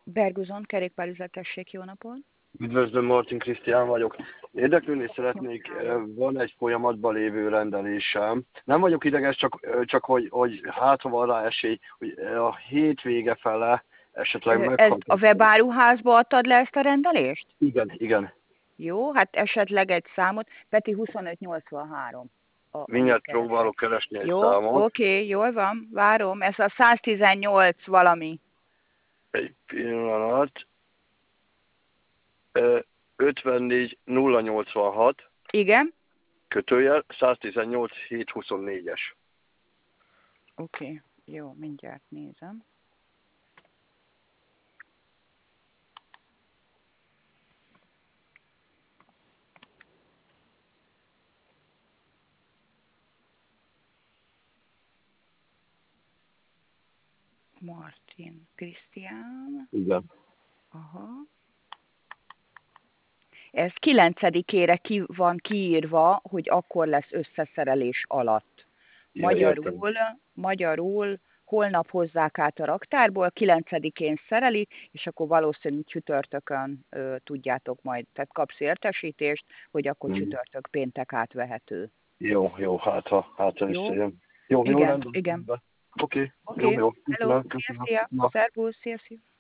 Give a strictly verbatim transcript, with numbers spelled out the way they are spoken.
Berguzon, kerékpárüzletesség, jó napot! Üdvözlöm, Martin Krisztián vagyok. Érdeklődni szeretnék, van egy folyamatban lévő rendelésem. Nem vagyok ideges, csak, csak hogy, hogy hát ha van rá esély, hogy a hétvége fele esetleg Ez a meghatom. webáruházba adtad le ezt a rendelést? Igen, igen. Jó, hát esetleg egy számot, Peti huszonöt nyolcvanhárom. A, Mindjárt próbálok keresni egy jó, számot. oké, okay, jól van, várom. Ez a száztizennyolc valami. Egy pillanat. ötvennégy nulla nyolcvanhat. Igen. Kötőjel száztizennyolc hétszázhuszonnégyes. Oké, okay, jó, mindjárt nézem. Martin Krisztián. Igen. Aha. Ez kilencedikére ki van kiírva, hogy akkor lesz összeszerelés alatt. Magyarul, ja, magyarul holnap hozzák át a raktárból, kilencedikén szerelik, és akkor valószínűleg csütörtökön ö, tudjátok majd, tehát kapsz értesítést, hogy akkor hmm. csütörtök péntek átvehető. Jó, jó, hát ha, hát ha jó? összejön. Jó, igen, jó, rendben. igen. Oké, okay. okay. Jó, jó. Hello, szia, szia. Szervusz, szia, szia.